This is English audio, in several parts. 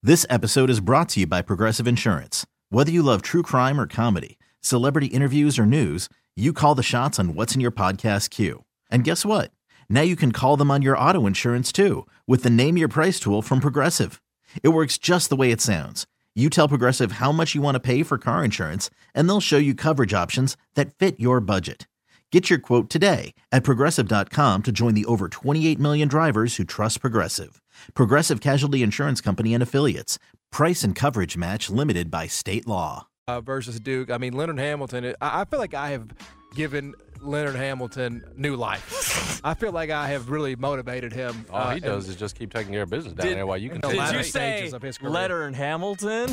This episode is brought to you by Progressive Insurance. Whether you love true crime or comedy, celebrity interviews or news, you call the shots on what's in your podcast queue. And guess what? Now you can call them on your auto insurance too with the Name Your Price tool from Progressive. It works just the way it sounds. You tell Progressive how much you want to pay for car insurance, and they'll show you coverage options that fit your budget. Get your quote today at Progressive.com to join the over 28 million drivers who trust Progressive. Progressive Casualty Insurance Company and Affiliates. Price and coverage match limited by state law. Versus Duke. I mean, Leonard Hamilton, I feel like I have given Leonard Hamilton new life. I feel like I have really motivated him. All he does is just keep taking care of business down there while you can. Did you say Leonard Hamilton?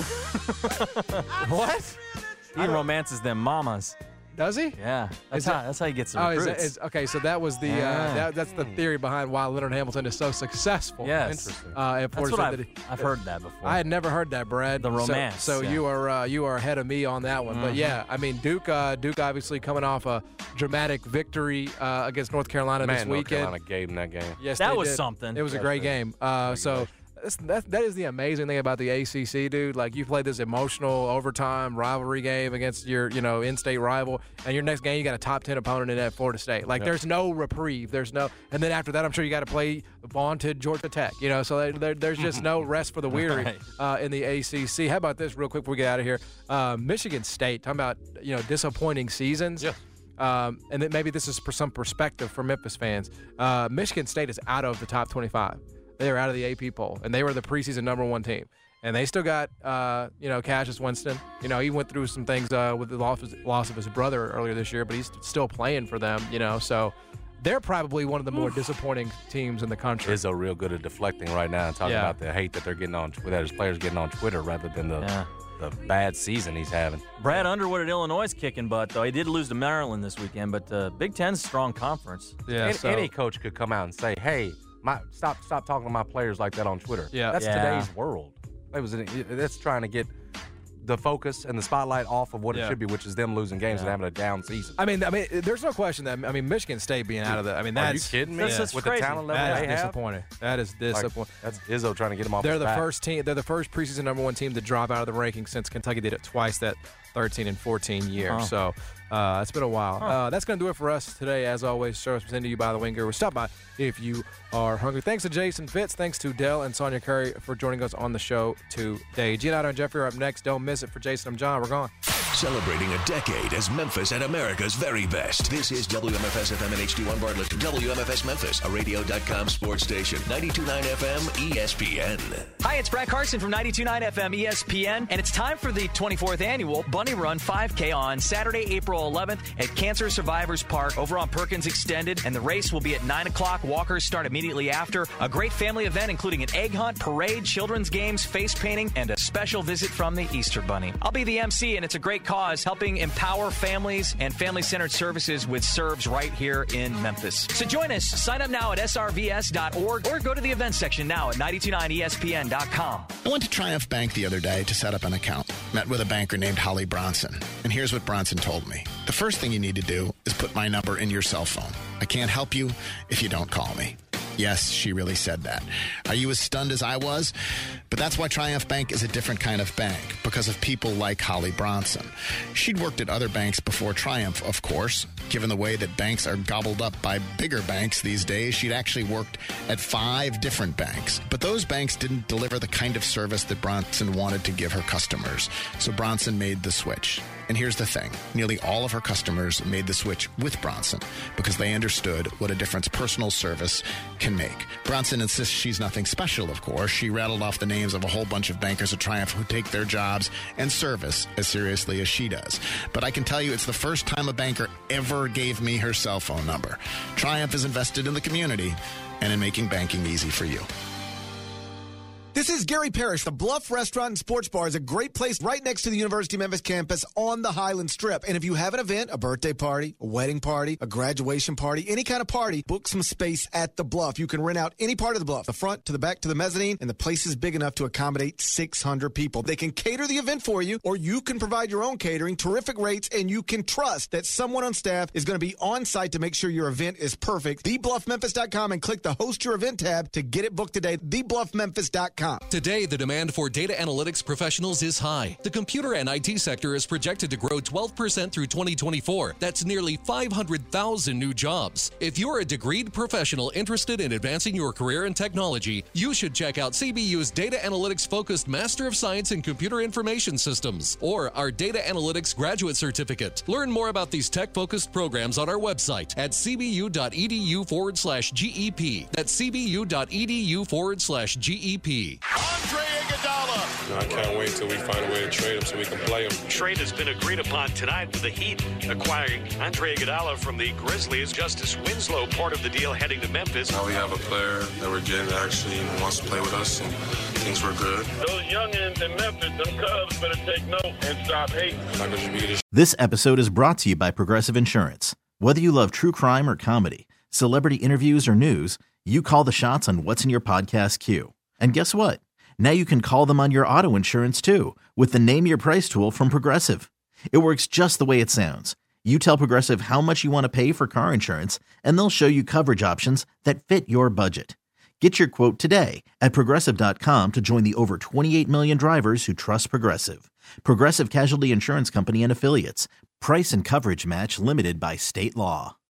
What? He romances them mamas. Does he? Yeah, that's how he gets some recruits. Okay, so that was the that's the theory behind why Leonard Hamilton is so successful. Yes, that's what I've heard that before. I had never heard that, Brad. The romance. So you are ahead of me on that one. Mm-hmm. But yeah, I mean Duke obviously coming off a dramatic victory against North Carolina this weekend. North Carolina gave them that game. Yes, that was something. It was a great game. So. That is the amazing thing about the ACC, dude. Like, you play this emotional overtime rivalry game against your, in-state rival, and your next game you got a top 10 opponent in that Florida State. Like, There's no reprieve. And then after that, I'm sure you got to play vaunted Georgia Tech. So there's just no rest for the weary in the ACC. How about this, real quick, before we get out of here? Michigan State, talking about disappointing seasons. Yeah. And then maybe this is for some perspective for Memphis fans. Michigan State is out of the top 25. They were out of the AP poll, and they were the preseason number one team. And they still got, Cassius Winston. He went through some things with the loss of his brother earlier this year, but he's still playing for them, So they're probably one of the more disappointing teams in the country. Izzo real good at deflecting right now and talking about the hate that they're getting that his players getting on Twitter rather than the bad season he's having. Brad Underwood at Illinois is kicking butt, though. He did lose to Maryland this weekend, but Big Ten's a strong conference. Yeah, any coach could come out and say, hey, stop talking to my players like that on Twitter. Yeah. That's today's world. That's trying to get the focus and the spotlight off of what it should be, which is them losing games and having a down season. I mean, there's no question that Michigan State being out of the. Are you kidding me? That's with crazy. the talent level they have, disappointing. That is disappointing. That's Izzo trying to get them off. They're the first team. They're the first preseason number one team to drop out of the rankings since Kentucky did it twice that 13 and 14 year. So it's been a while. That's going to do it for us today. As always, show us presented to you by the Winger. Stop by if you are hungry. Thanks to Jason Fitz. Thanks to Dell and Sonia Curry for joining us on the show today. Giannato and Jeffrey are up next. Don't miss it. For Jason, I'm John. We're gone. Celebrating a decade as Memphis at America's very best. This is WMFS FM and HD1 Bartlett. WMFS Memphis, a radio.com sports station. 92.9 FM ESPN. Hi, it's Brad Carson from 92.9 FM ESPN, and it's time for the 24th annual Bunny Run 5K on Saturday, April 11th at Cancer Survivors Park over on Perkins Extended, and the race will be at 9 o'clock. Walkers start immediately after. A great family event including an egg hunt, parade, children's games, face painting, and a special visit from the Easter Bunny. I'll be the MC, and it's a great cause, helping empower families and family-centered services with SERVs right here in Memphis. So join us. Sign up now at srvs.org or go to the events section now at 929ESPN.com. I went to Triumph Bank the other day to set up an account. Met with a banker named Holly Bronson. And here's what Bronson told me. The first thing you need to do is put my number in your cell phone. I can't help you if you don't call me. Yes, she really said that. Are you as stunned as I was? But that's why Triumph Bank is a different kind of bank, because of people like Holly Bronson. She'd worked at other banks before Triumph, of course. Given the way that banks are gobbled up by bigger banks these days, she'd actually worked at 5 different banks. But those banks didn't deliver the kind of service that Bronson wanted to give her customers. So Bronson made the switch. And here's the thing. Nearly all of her customers made the switch with Bronson because they understood what a difference personal service can make. Bronson insists she's nothing special, of course. She rattled off the names of a whole bunch of bankers at Triumph who take their jobs and service as seriously as she does. But I can tell you it's the first time a banker ever gave me her cell phone number. Triumph is invested in the community and in making banking easy for you. This is Gary Parrish. The Bluff Restaurant and Sports Bar is a great place right next to the University of Memphis campus on the Highland Strip. And if you have an event, a birthday party, a wedding party, a graduation party, any kind of party, book some space at the Bluff. You can rent out any part of the Bluff, the front to the back to the mezzanine, and the place is big enough to accommodate 600 people. They can cater the event for you, or you can provide your own catering, terrific rates, and you can trust that someone on staff is going to be on site to make sure your event is perfect. TheBluffMemphis.com and click the Host Your Event tab to get it booked today. TheBluffMemphis.com. Progressive.com. Today, the demand for data analytics professionals is high. The computer and IT sector is projected to grow 12% through 2024. That's nearly 500,000 new jobs. If you're a degreed professional interested in advancing your career in technology, you should check out CBU's Data Analytics-focused Master of Science in Computer Information Systems, or our Data Analytics Graduate Certificate. Learn more about these tech-focused programs on our website at cbu.edu/GEP. That's cbu.edu/GEP. Andre Iguodala. I can't wait till we find a way to trade him so we can play him. Trade has been agreed upon tonight with the Heat acquiring Andre Iguodala from the Grizzlies. Justice Winslow, part of the deal, heading to Memphis. Now we have a player that we're getting that actually wants to play with us, and things were good. Those youngins in Memphis, them Cubs better take note and stop hating. This episode is brought to you by Progressive Insurance. Whether you love true crime or comedy, celebrity interviews or news, you call the shots on what's in your podcast queue. And guess what? Now you can call them on your auto insurance too with the Name Your Price tool from Progressive. It works just the way it sounds. You tell Progressive how much you want to pay for car insurance, and they'll show you coverage options that fit your budget. Get your quote today at Progressive.com to join the over 28 million drivers who trust Progressive. Progressive Casualty Insurance Company and Affiliates. Price and coverage match limited by state law.